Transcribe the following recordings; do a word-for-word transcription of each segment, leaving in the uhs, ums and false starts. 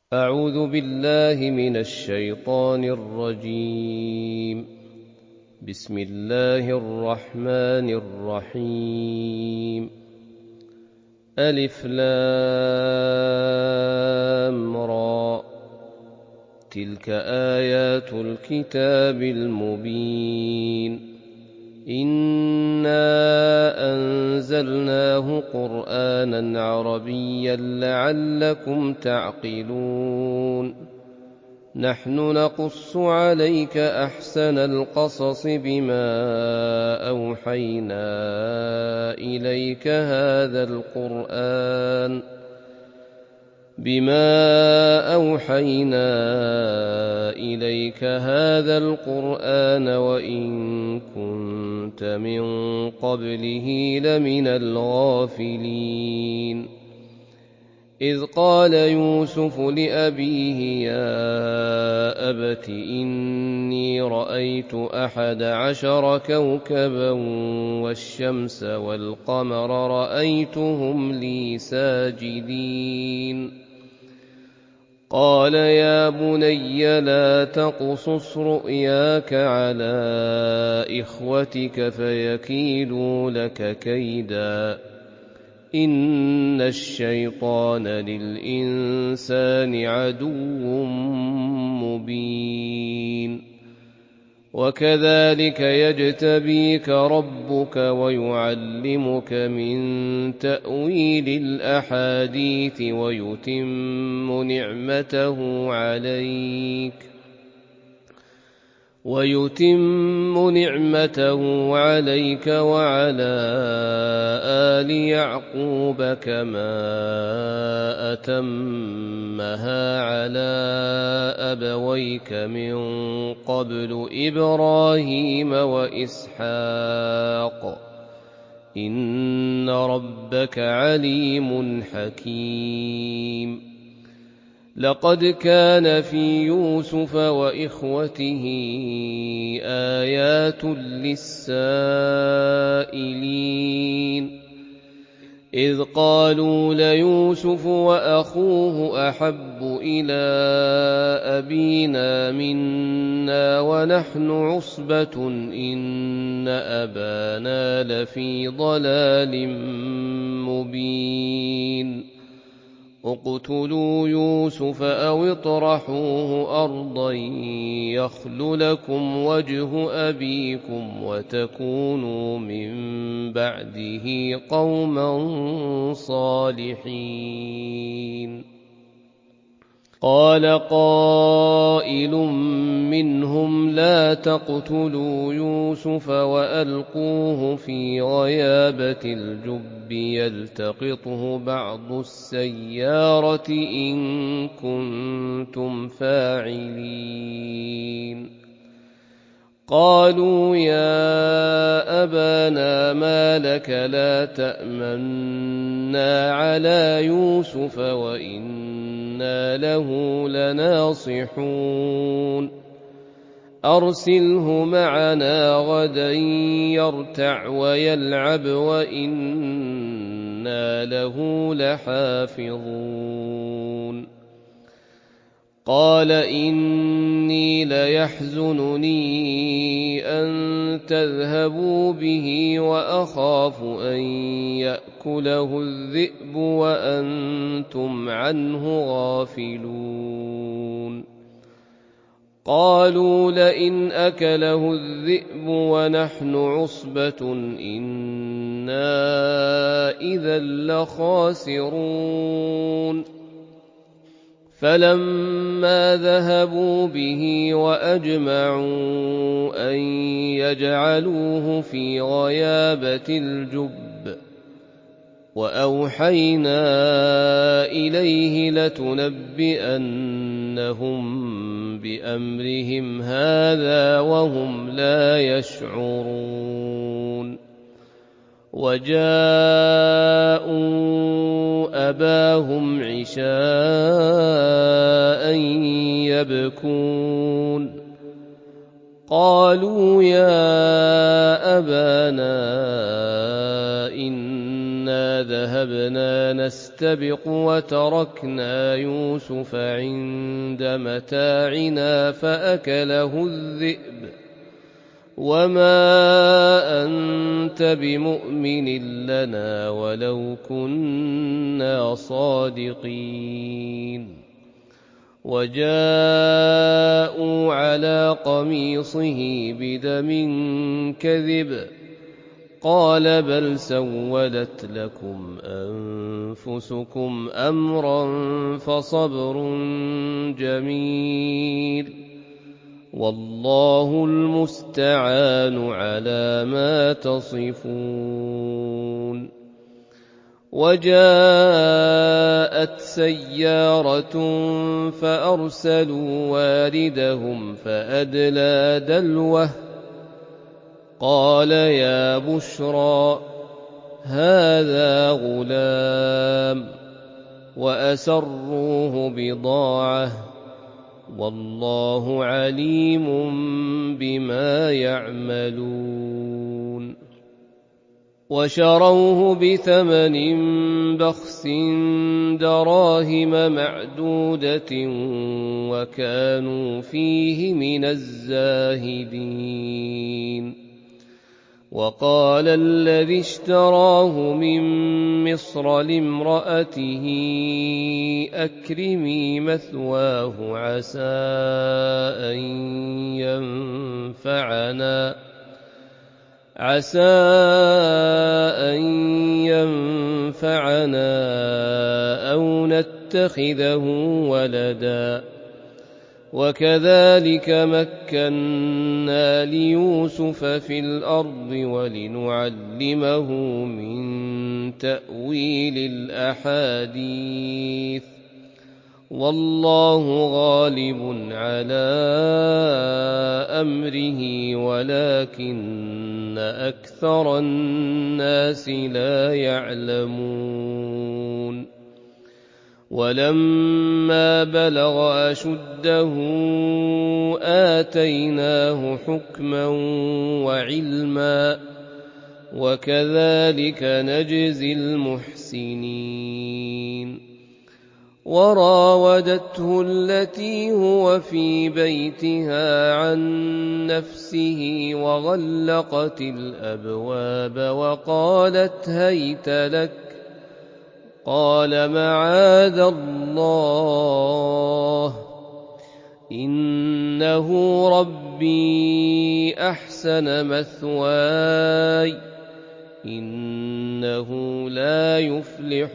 أعوذ بالله من الشيطان الرجيم. بسم الله الرحمن الرحيم. ألف لام را، تلك آيات الكتاب المبين. إنا أنزلناه قرآنا عربيا لعلكم تعقلون. نحن نقص عليك أحسن القصص بما أوحينا إليك هذا القرآن بما أوحينا إليك هذا القرآن وإن كنت من قبله لمن الغافلين. إذ قال يوسف لأبيه يا أبت إني رأيت أحد عشر كوكبا والشمس والقمر رأيتهم لي ساجدين. قال يا بني لا تقصص رؤياك على إخوتك فيكيدوا لك كيدا، إن الشيطان للإنسان عدو مبين. وكذلك يجتبيك ربك ويعلمك من تأويل الأحاديث ويتم نعمته عليك ويتم نعمته عليك وعلى آل يعقوب كما أتمها على أبويك من قبل إبراهيم وإسحاق، إن ربك عليم حكيم. لقد كان في يوسف وإخوته آيات للسائلين، إذ قالوا ليوسف وأخوه أحب إلى أبينا منا ونحن عصبة إن أبانا لفي ضلال مبين. اقتلوا يوسف أو اطرحوه أرضا يخل لكم وجه أبيكم وتكونوا من بعده قوما صالحين. قال قائل منهم لا تقتلوا يوسف وألقوه في غيابة الجب يلتقطه بعض السيارة إن كنتم فاعلين. قالوا يا أبانا ما لك لا تأمنا على يوسف وإنا له لناصحون. أرسله معنا غدا يرتع ويلعب وإنا له لحافظون. قال إني ليحزنني أن تذهبوا به وأخاف أن يأكله الذئب وأنتم عنه غافلون. قالوا لئن أكله الذئب ونحن عصبة إنا إذا لخاسرون. فلما ذهبوا به وأجمعوا أن يجعلوه في غيابة الجب وأوحينا إليه لتنبئنهم بأمرهم هذا وهم لا يشعرون. وجاءوا أباهم عشاء يبكون. قالوا يا أبانا إنا إنا ذهبنا نستبق وتركنا يوسف عند متاعنا فأكله الذئب وما أنت بمؤمن لنا ولو كنا صادقين وجاءوا على قميصه بدم كذب قال بل سولت لكم أنفسكم أمرا فصبر جميل والله المستعان على ما تصفون وجاءت سيارة فأرسلوا واردهم فأدلى دلوه قال يا بشرى هذا غلام وأسروه بضاعة والله عليم بما يعملون وشروه بثمن بخس دراهم معدودة وكانوا فيه من الزاهدين وقال الذي اشتراه من مصر لامرأته أكرمي مثواه عسى أن ينفعنا عسى أن ينفعنا أو نتخذه ولدا وكذلك مكنا ليوسف في الأرض ولنعلمه من تأويل الأحاديث والله غالب على أمره ولكن أكثر الناس لا يعلمون ولما بلغ أشده آتيناه حكما وعلما وكذلك نجزي المحسنين وراودته التي هو في بيتها عن نفسه وغلقت الأبواب وقالت هيت لك قال معاذ الله إنه ربي أحسن مثواي إنه لا يفلح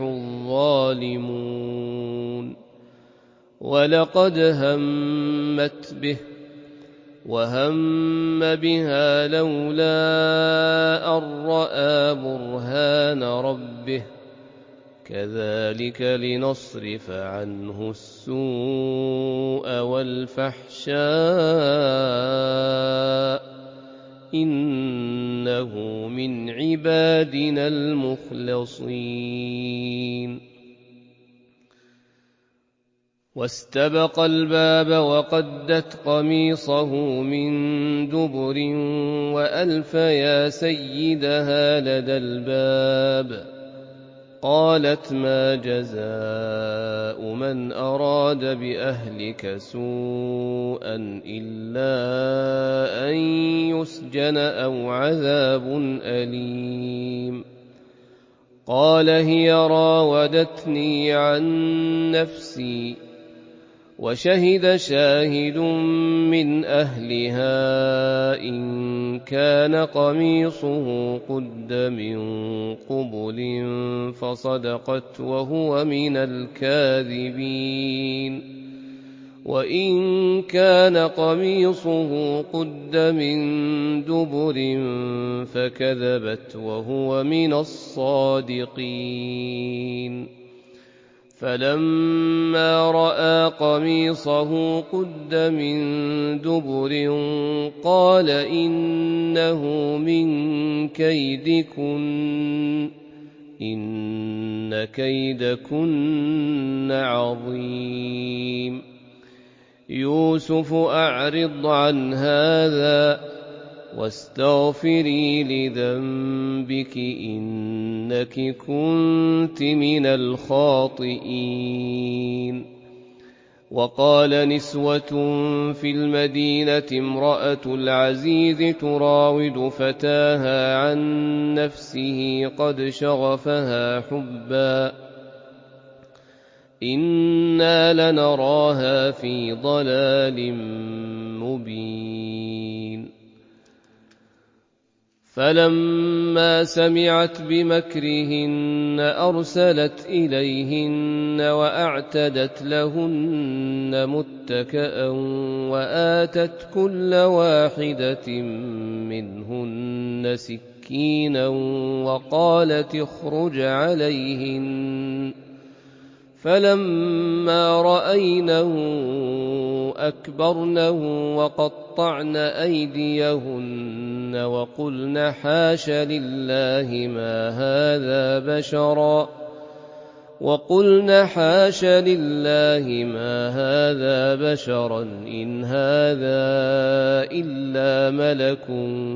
الظالمون ولقد همت به وهم بها لولا أن رأى برهان ربه كذلك لنصرف عنه السوء والفحشاء إنه من عبادنا المخلصين واستبق الباب وقدت قميصه من دبر وألف يا سيدها لدى الباب قالت ما جزاء من أراد بأهلك سوءا إلا أن يسجن أو عذاب أليم قال هي راودتني عن نفسي وشهد شاهد من أهلها إن كان قميصه قد من قبل فصدقت وهو من الكاذبين وإن كان قميصه قد من دبر فكذبت وهو من الصادقين فلما رأى قميصه قد من دبر قال إنه من كيدكن إن كيدكن عظيم يوسف أعرض عن هذا واستغفري لذنبك إنك كنت من الخاطئين. وقال نسوة في المدينة امرأة العزيز تراود فتاها عن نفسه قد شغفها حبا إنا لنراها في ضلال مبين. فلما سمعت بمكرهن أرسلت إليهن وأعتدت لهن متكأ وآتت كل واحدة منهن سكينا وقالت اخرج عليهن. فلما رأينه أكبرنه وقطعن أيديهن وقلن حاش لله ما هذا بشرا وقلن حاش لله ما هذا بشرا إن هذا إلا ملك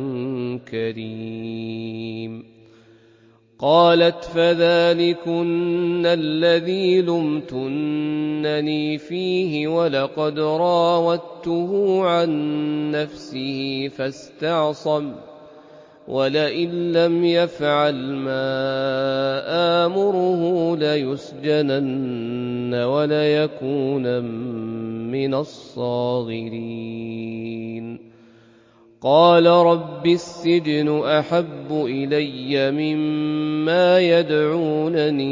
كريم. قالت فذلكن الذي لمتنني فيه ولقد راودته عن نفسه فاستعصم ولئن لم يفعل ما آمره ليسجنن وليكونن من الصاغرين. قال رب السجن أحب إلي مما يدعونني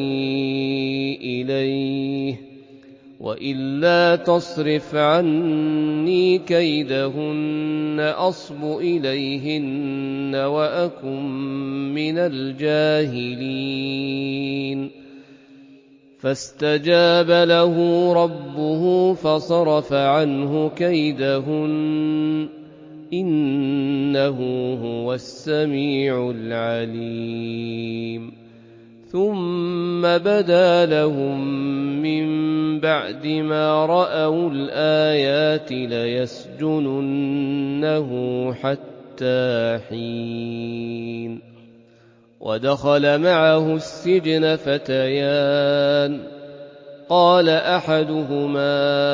إليه وإلا تصرف عني كيدهن أصب إليهن وأكن من الجاهلين. فاستجاب له ربه فصرف عنه كيدهن إنه هو السميع العليم. ثم بدا لهم من بعد ما رأوا الآيات ليسجننه حتى حين. ودخل معه السجن فتيان قال أحدهما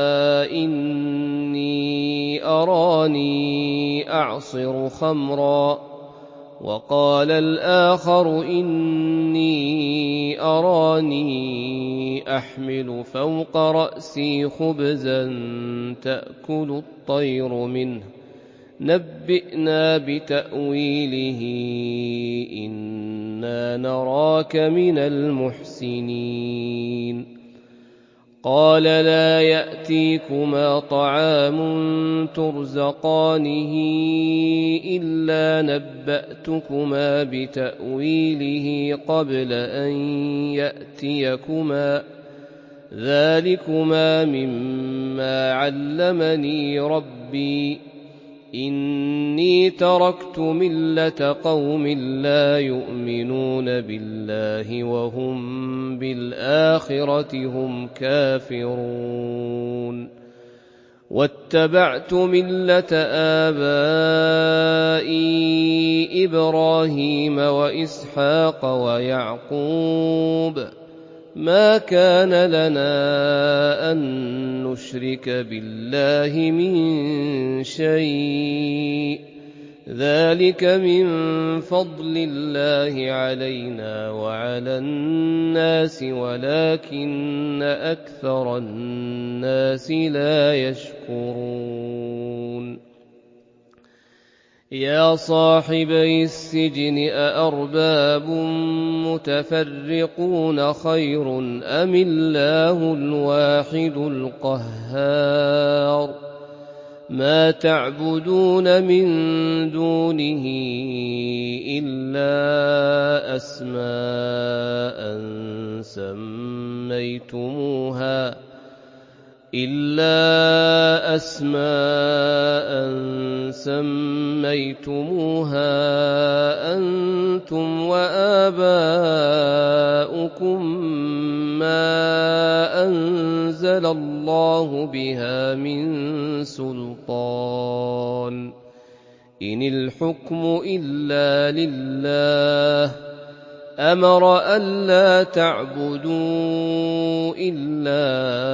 إني أراني أعصر خمرا وقال الآخر إني أراني أحمل فوق رأسي خبزا تأكل الطير منه نبئنا بتأويله إنا نراك من المحسنين. قال لا يأتيكما طعام ترزقانه إلا نبأتكما بتأويله قبل أن يأتيكما ذلكما مما علمني ربي إني تركت ملة قوم لا يؤمنون بالله وهم بالآخرة هم كافرون واتبعت ملة آبائي إبراهيم وإسحاق ويعقوب ما كان لنا أن نشرك بالله من شيء ذلك من فضل الله علينا وعلى الناس ولكن أكثر الناس لا يشكرون. يا صاحبي السجن أأرباب متفرقون خير أم الله الواحد القهار ما تعبدون من دونه إلا أسماء سميتموها إلا أسماء سميتموها أنتم وآباؤكم ما أنزل الله بها من سلطان إن الحكم إلا لله أمر ألا تعبدوا إلا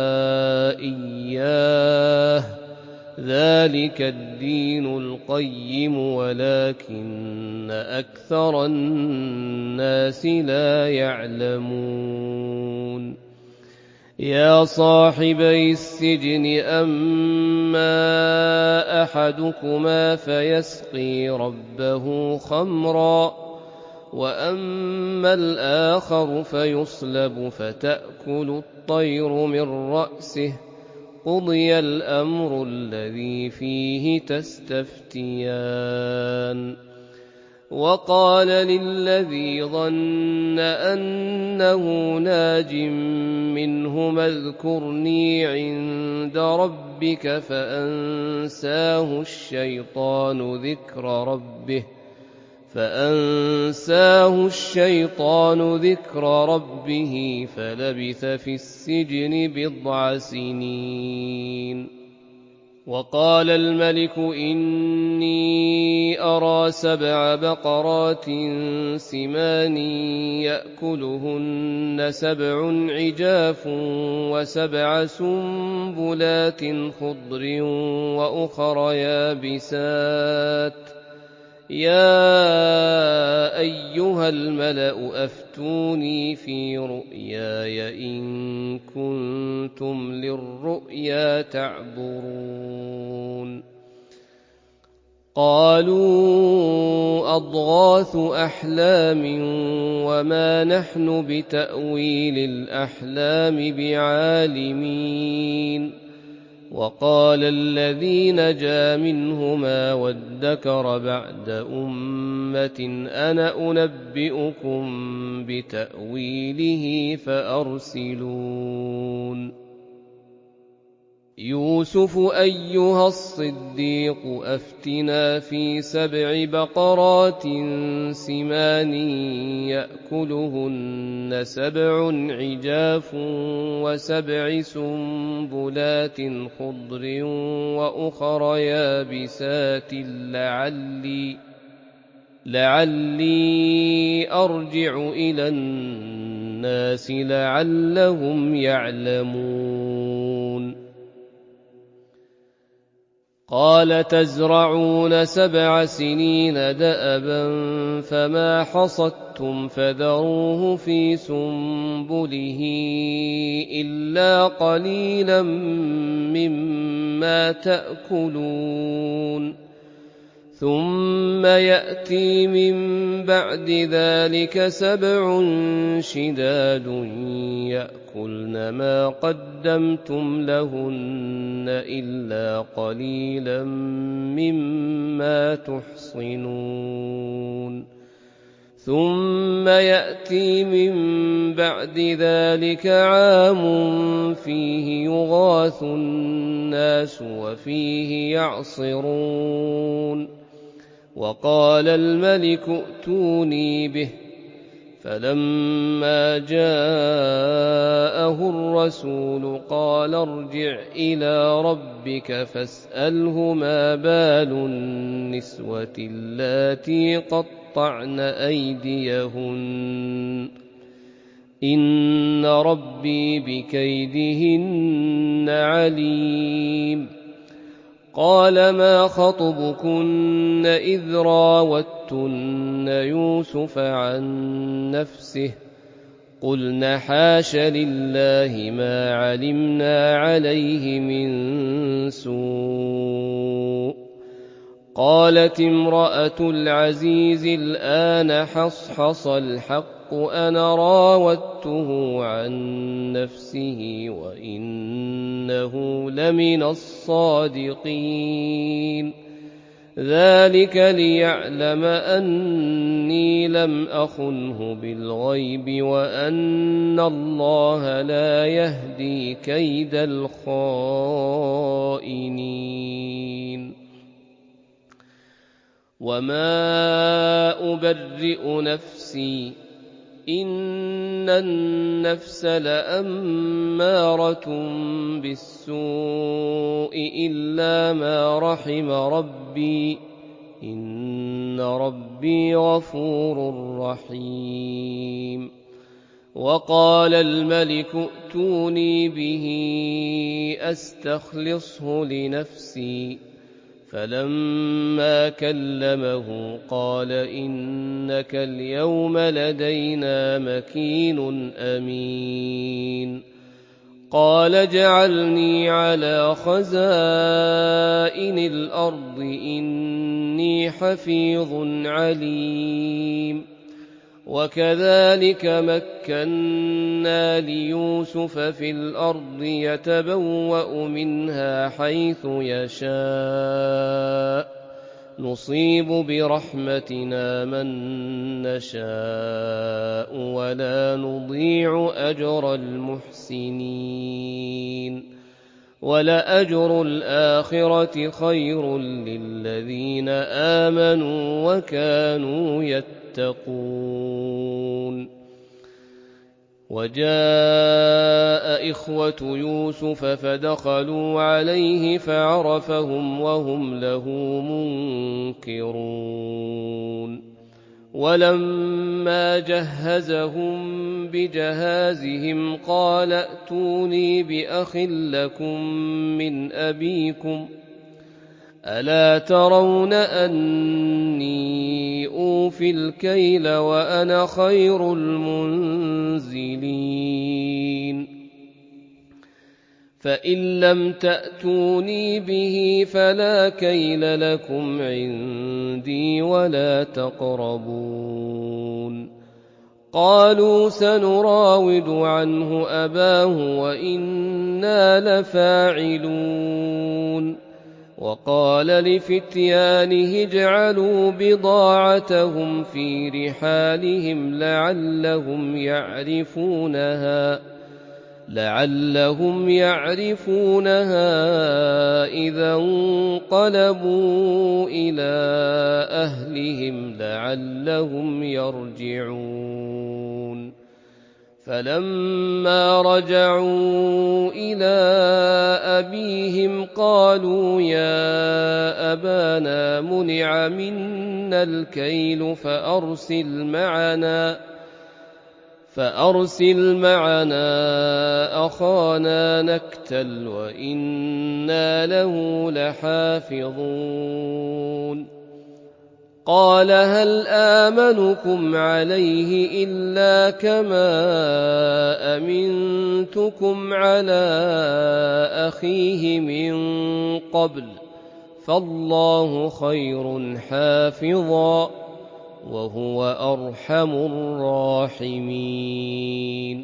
إياه ذلك الدين القيم ولكن أكثر الناس لا يعلمون يا صاحبي السجن أما أحدكما فيسقي ربه خمرا وأما الآخر فيصلب فتأكل الطير من رأسه قضي الأمر الذي فيه تستفتيان وقال للذي ظن أنه ناج منهما اذكرني عند ربك فأنساه الشيطان ذكر ربه فأنساه الشيطان ذكر ربه فلبث في السجن بضع سنين وقال الملك إني أرى سبع بقرات سمان يأكلهن سبع عجاف وسبع سنبلات خضر وأخر يابسات يا أيها الملأ أفتوني في رؤياي إن كنتم للرؤيا تعبرون قالوا أضغاث أحلام وما نحن بتأويل الأحلام بعالمين وقال الذي نجا منهما وادكر بعد أمة أنا أنبئكم بتأويله فأرسلون يوسف أيها الصديق أفتنا في سبع بقرات سمان يأكلهن سبع عجاف وسبع سنبلات خضر وأخر يابسات لعلي لعلي أرجع إلى الناس لعلهم يعلمون قال تزرعون سبع سنين دأبا فما حصدتم فذروه في سنبله إلا قليلا مما تأكلون ثم يأتي من بعد ذلك سبع شداد يأكلن ما قدمتم لهن إلا قليلا مما تحصنون ثم يأتي من بعد ذلك عام فيه يغاث الناس وفيه يعصرون وقال الملك ائتوني به فلما جاءه الرسول قال ارجع إلى ربك فاسأله ما بال النسوة اللاتي قطعن أيديهن إن ربي بكيدهن عليم قال ما خطبكن إذ راوتن يوسف عن نفسه قلن حاش لله ما علمنا عليه من سوء قالت امرأة العزيز الآن حصحص الحق أنا راودته عن نفسه وإنه لمن الصادقين ذلك ليعلم أني لم أخنه بالغيب وأن الله لا يهدي كيد الخائنين وما أبرئ نفسي إن النفس لأمارة بالسوء إلا ما رحم ربي إن ربي غفور رحيم. وقال الملك ائتوني به أستخلصه لنفسي، فلما كلمه قال إنك اليوم لدينا مكين أمين. قال اجعلني على خزائن الأرض إني حفيظ عليم. وكذلك مكنا ليوسف في الأرض يتبوأ منها حيث يشاء نصيب برحمتنا من نشاء ولا نضيع أجر المحسنين. ولأجر الآخرة خير للذين آمنوا وكانوا يتقون. وجاء إخوة يوسف فدخلوا عليه فعرفهم وهم له منكرون. ولما جهزهم بجهازهم قال ائتوني بأخ لكم من أبيكم ألا ترون أني أوفي الكيل وأنا خير المنزلين. فإن لم تأتوني به فلا كيل لكم عندي ولا تقربون. قالوا سنراود عنه أباه وإنا لفاعلون. وقال لفتيانه اجعلوا بضاعتهم في رحالهم لعلهم يعرفونها لعلهم يعرفونها إذا انقلبوا إلى أهلهم لعلهم يرجعون. فلما رجعوا إلى أبيهم قالوا يا أبانا منع منا الكيل فأرسل معنا فأرسل معنا أخانا نكتل وإنا له لحافظون. قال هل آمنكم عليه إلا كما أمنتكم على أخيه من قبل فالله خير حافظا وهو أرحم الراحمين.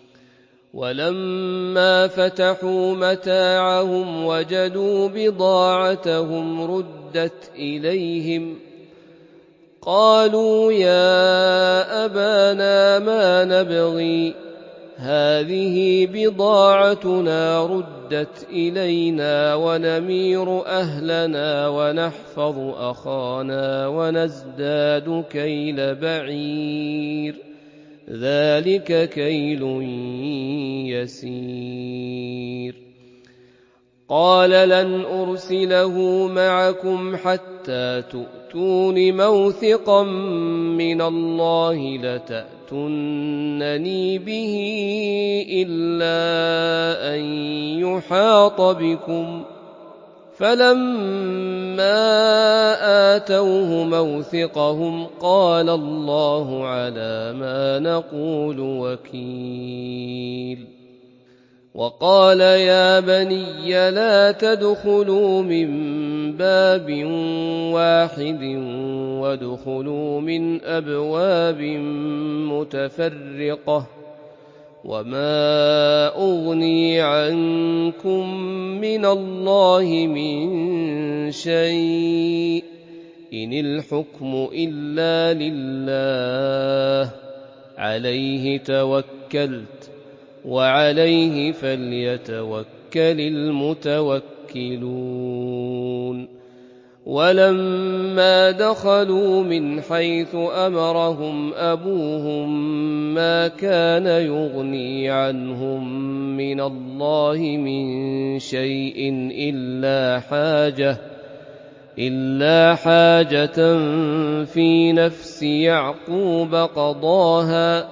ولما فتحوا متاعهم وجدوا بضاعتهم ردت إليهم قالوا يا أبانا ما نبغي هذه بضاعتنا ردت إلينا ونمير أهلنا ونحفظ أخانا ونزداد كيل بعير ذلك كيل يسير. قال لن أرسله معكم حتى تؤتون موثقا من الله لتأتونني به إلا أن يحاط بكم. فلما آتوه موثقهم قال الله على ما نقول وكيل. وقال يا بني لا تدخلوا من باب واحد وادخلوا من أبواب متفرقة وما أغني عنكم من الله من شيء إن الحكم إلا لله عليه توكلت وعليه فليتوكل المتوكلون. ولما دخلوا من حيث أمرهم أبوهم ما كان يغني عنهم من الله من شيء إلا حاجة إلا حاجة في نفس يعقوب قضاها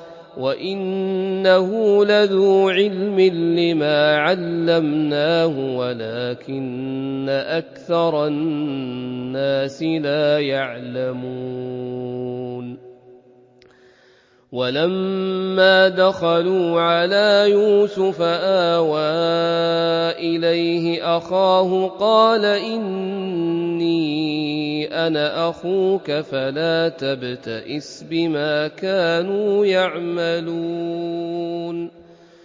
وإنه لذو علم لما علمناه ولكن أكثر الناس لا يعلمون ولما دخلوا على يوسف آوى إليه أخاه قال إني أنا أخوك فلا تبتئس بما كانوا يعملون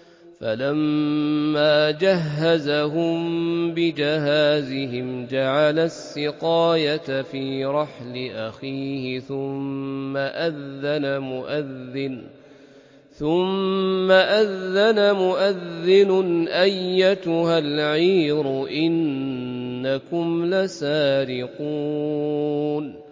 فلما جهزهم بجهازهم جعل السقاية في رحل أخيه ثم أذن مؤذن ثم أذن مؤذن أيتها العير إنكم لسارقون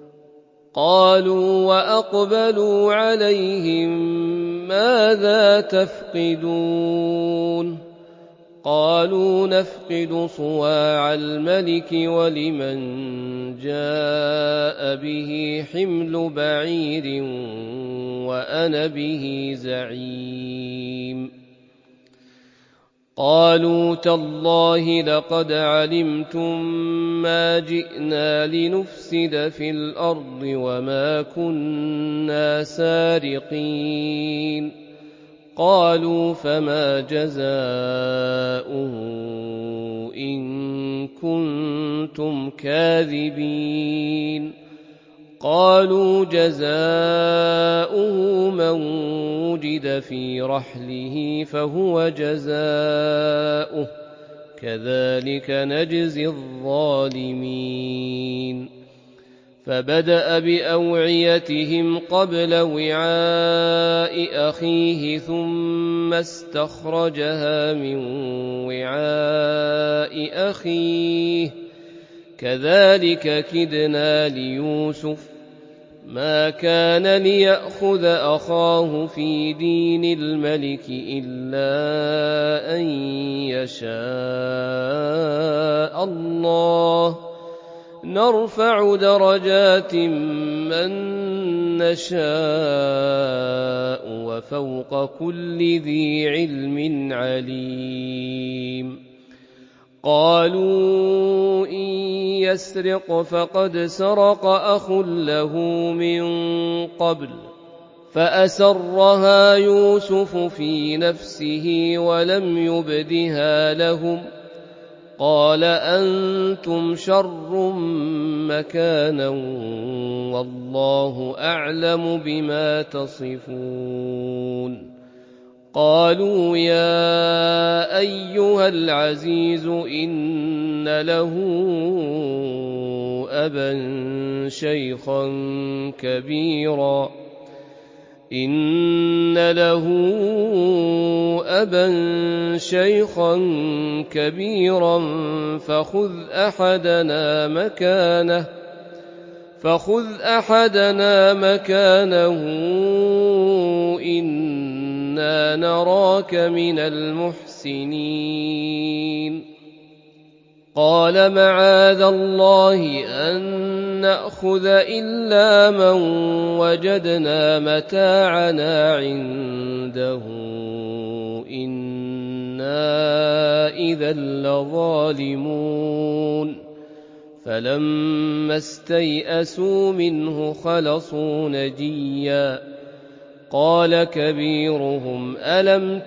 قالوا وأقبلوا عليهم ماذا تفقدون قالوا نفقد صواع الملك ولمن جاء به حمل بعير وأنا به زعيم قالوا تالله لقد علمتم ما جئنا لنفسد في الأرض وما كنا سارقين قالوا فما جزاؤه إن كنتم كاذبين قالوا جزاؤه من وجد في رحله فهو جزاؤه كذلك نجزي الظالمين فبدأ بأوعيتهم قبل وعاء أخيه ثم استخرجها من وعاء أخيه كذلك كدنا ليوسف ما كان ليأخذ أخاه في دين الملك إلا أن يشاء الله نرفع درجات من نشاء وفوق كل ذي علم عليم قالوا إن يسرق فقد سرق أخ له من قبل فأسرها يوسف في نفسه ولم يبدها لهم قال أنتم شر مكانا والله أعلم بما تصفون قالوا يا أيها العزيز إن له أبا شيخا كبيرا إن له أبا شيخا كبيرا فخذ أحدنا مكانه فخذ أحدنا مكانه إنا نراك من المحسنين قال معاذ الله أن نأخذ إلا من وجدنا متاعنا عنده إنا إذا لظالمون فلما استيئسوا منه خلصوا نجيا قال كبيرهم ألم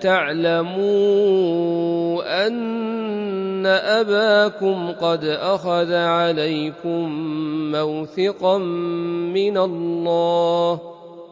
تعلموا أن أباكم قد أخذ عليكم موثقا من الله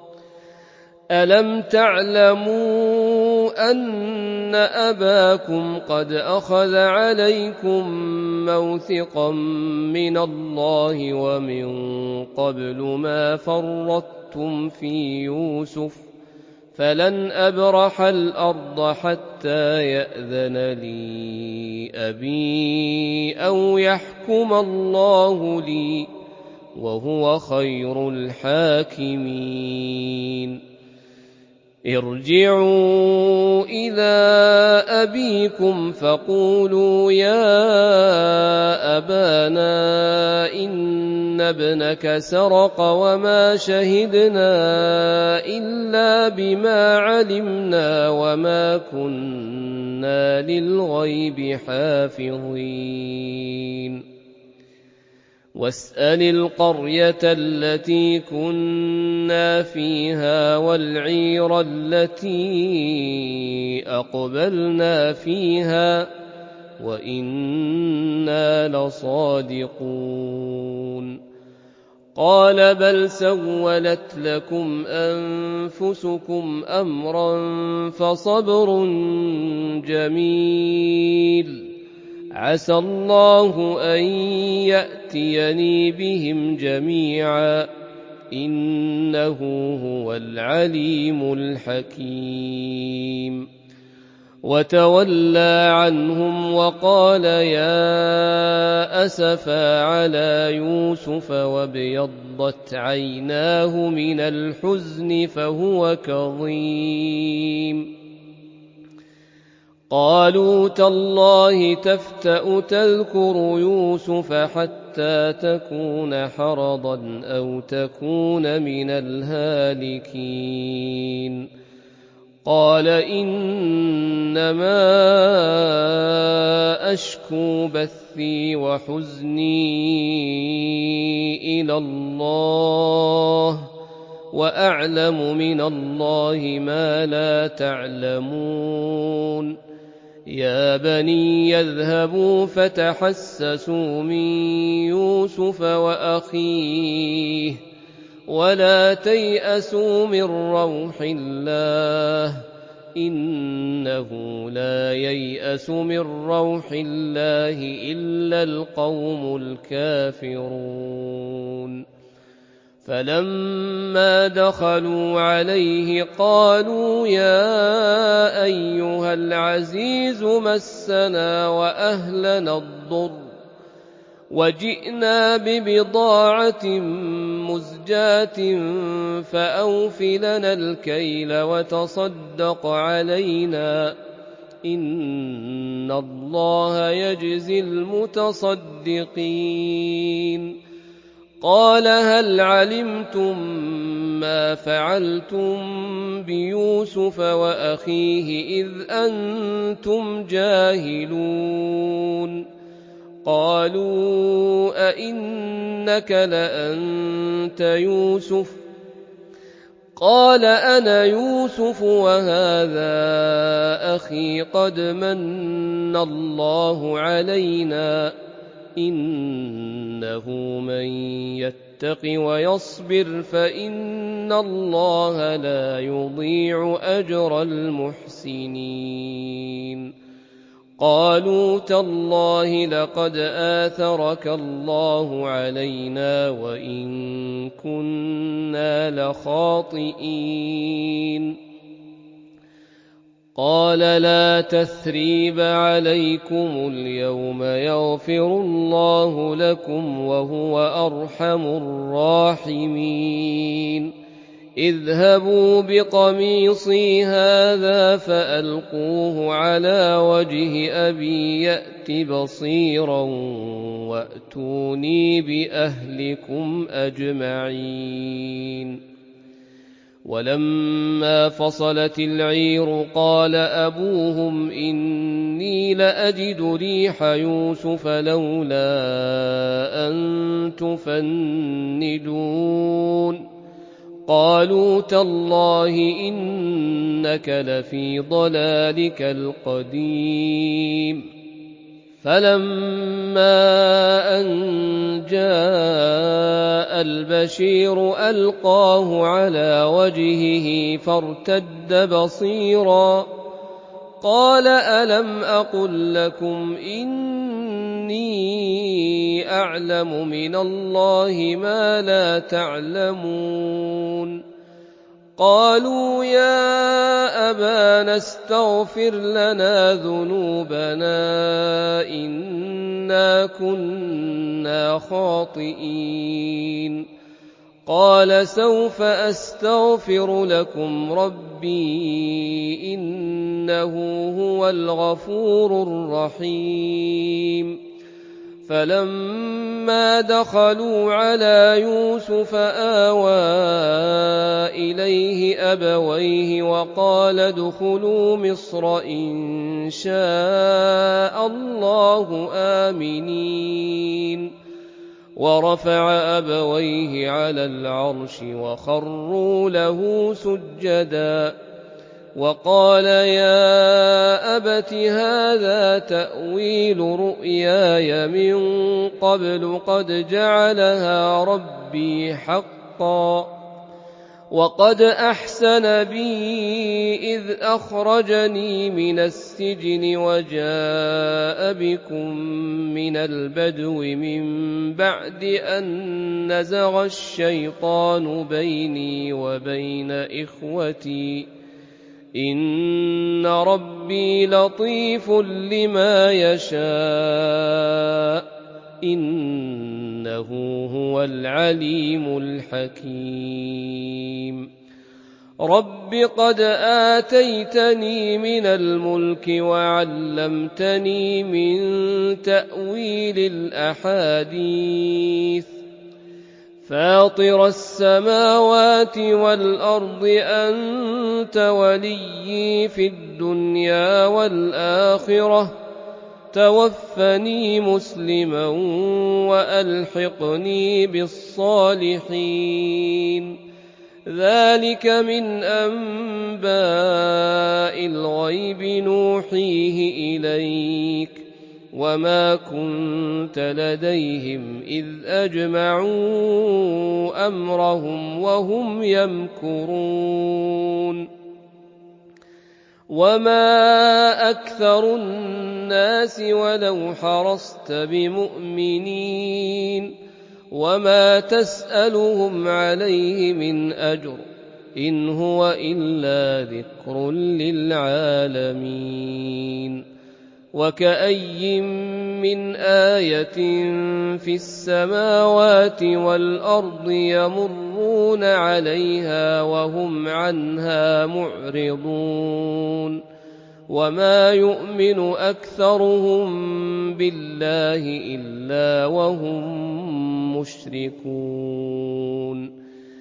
ألم تعلموا أن أباكم قد أخذ عليكم موثقا من الله ومن قبل ما فرطتم في يوسف فلن أبرح الأرض حتى يأذن لي أبي أو يحكم الله لي وهو خير الحاكمين ارجعوا إلى أبيكم فقولوا يا أبانا إن ابنك سرق وما شهدنا إلا بما علمنا وما كنا للغيب حافظين واسأل القرية التي كنا فيها والعير التي أقبلنا فيها وإنا لصادقون قال بل سولت لكم أنفسكم أمرا فصبر جميل عسى الله أن يأتيني بهم جميعا إنه هو العليم الحكيم وتولى عنهم وقال يا أسفا على يوسف وابيضت عيناه من الحزن فهو كظيم قالوا تالله تفتأ تذكر يوسف حتى تكون حرضا أو تكون من الهالكين قال إنما أشكو بثي وحزني إلى الله وأعلم من الله ما لا تعلمون يا بني يذهبوا فتحسسوا من يوسف وأخيه ولا تيأسوا من روح الله إنه لا ييأس من روح الله إلا القوم الكافرون فلما دخلوا عليه قالوا يا أيها العزيز مسنا وأهلنا الضر وجئنا ببضاعة مزجاة فأوف لنا الكيل وتصدق علينا إن الله يجزي المتصدقين قال هل علمتم ما فعلتم بيوسف وأخيه إذ أنتم جاهلون قالوا أئنك لأنت يوسف قال أنا يوسف وهذا أخي قد من الله علينا إنه من يتق ويصبر فإن الله لا يضيع أجر المحسنين قالوا تالله لقد آثرك الله علينا وإن كنا لخاطئين قال لا تثريب عليكم اليوم يغفر الله لكم وهو أرحم الراحمين اذهبوا بقميصي هذا فألقوه على وجه أبي يأت بصيرا وأتوني بأهلكم أجمعين ولما فصلت العير قال أبوهم إني لأجد ريح يوسف لولا أن تفندون قالوا تالله إنك لفي ضلالك القديم فلما أن جاء البشير ألقاه على وجهه فارتد بصيرا قال ألم أقل لكم إني أعلم من الله ما لا تعلمون قالوا يا أبانا استغفر لنا ذنوبنا إنا كنا خاطئين قال سوف أستغفر لكم ربي إنه هو الغفور الرحيم. فلما دخلوا على يوسف آوى إليه أبويه وقال ادخلوا مصر إن شاء الله آمنين. ورفع أبويه على العرش وخروا له سجدا وقال يا أبت هذا تأويل رؤياي من قبل قد جعلها ربي حقا وقد أحسن بي إذ أخرجني من السجن وجاء بكم من البدو من بعد أن نزغ الشيطان بيني وبين إخوتي إن ربي لطيف لما يشاء إنه هو العليم الحكيم. رب قد آتيتني من الملك وعلمتني من تأويل الأحاديث فاطر السماوات والأرض أنت وليي في الدنيا والآخرة توفني مسلما وألحقني بالصالحين. ذلك من أنباء الغيب نوحيه إليك وما كنت لديهم إذ أجمعوا أمرهم وهم يمكرون. وما أكثر الناس ولو حرصت بمؤمنين وما تسألهم عليه من أجر إن هو إلا ذكر للعالمين. وكأي من آية في السماوات والأرض يمرون عليها وهم عنها معرضون وما يؤمن أكثرهم بالله إلا وهم مشركون.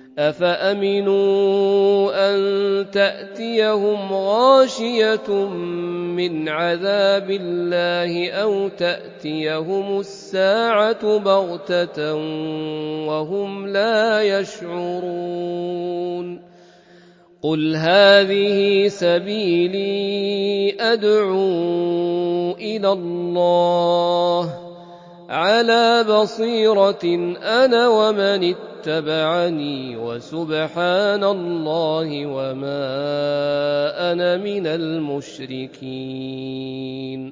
أفأمنوا أن تأتيهم غاشية من عذاب الله أو تأتيهم الساعة بغتة وهم لا يشعرون. قل هذه سبيلي أدعو إلى الله على بصيرة أنا ومن اتبعني وسبحان الله وما أنا من المشركين.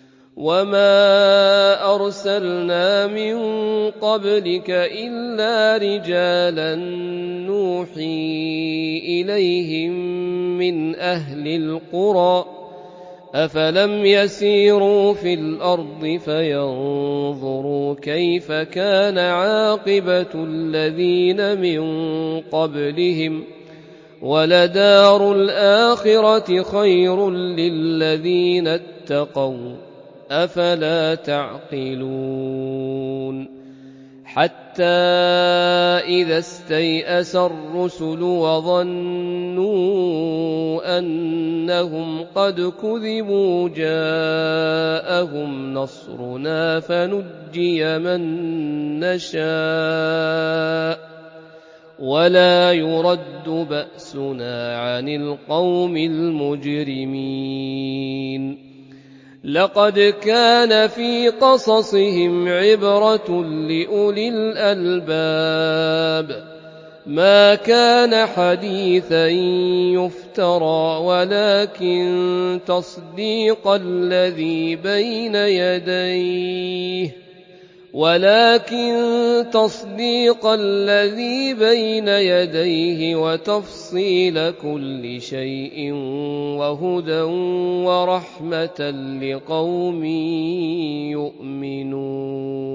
وما أرسلنا من قبلك إلا رجالا نوحي إليهم من أهل القرى أفلم يسيروا في الأرض فينظروا كيف كان عاقبة الذين من قبلهم ولدار الآخرة خير للذين اتقوا أفلا تعقلون. حتى إذا استيأس الرسل وظنوا أنهم قد كذبوا جاءهم نصرنا فنجي من نشاء ولا يرد بأسنا عن القوم المجرمين. لقد كان في قصصهم عبرة لأولي الألباب ما كان حديثا يفترى ولكن تصديق الذي بين يديه ولكن تصديق الذي بين يديه وتفصيل كل شيء وهدى ورحمة لقوم يؤمنون.